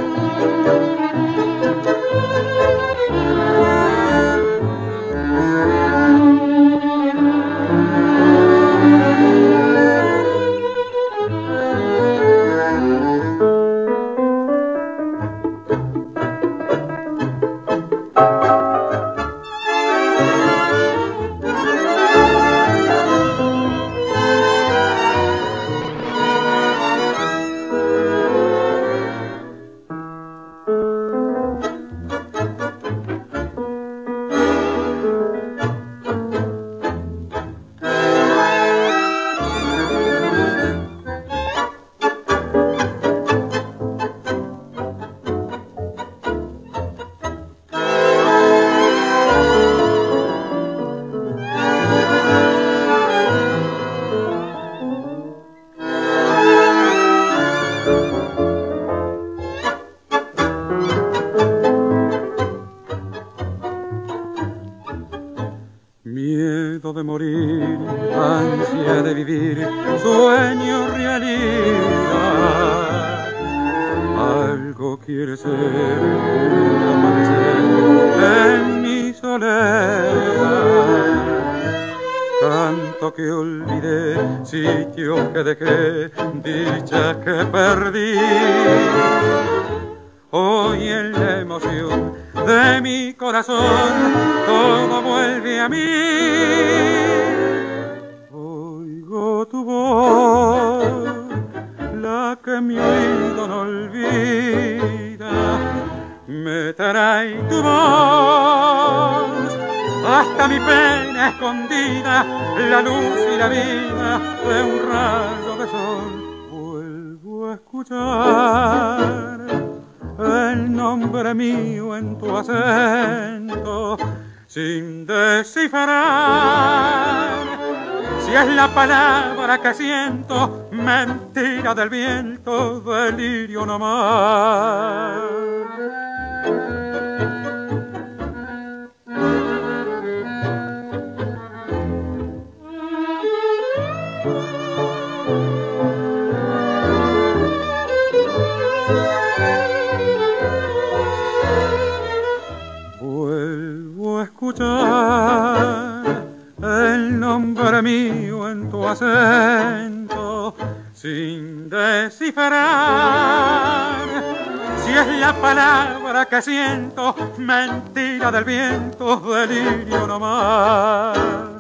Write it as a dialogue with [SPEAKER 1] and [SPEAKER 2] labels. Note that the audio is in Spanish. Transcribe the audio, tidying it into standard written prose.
[SPEAKER 1] Miedo de morir, ansia de vivir, sueño realidad. Algo quiere ser un amanecer en mi soledad. Canto que olvidé, sitio que dejé, dicha que perdí. Hoy en la emoción de mi corazón todo vuelve a mí. Oigo tu voz, la que mi oído no olvida. Me trae tu voz hasta mi pena escondida, la luz y la vida de un rayo de sol. Vuelvo a escuchar el nombre mío en tu acento, sin descifrar si es la palabra que siento, mentira del viento, delirio nomás. Vuelvo a escuchar el nombre mío en tu acento, sin descifrar si es la palabra que siento, mentira del viento, delirio nomás.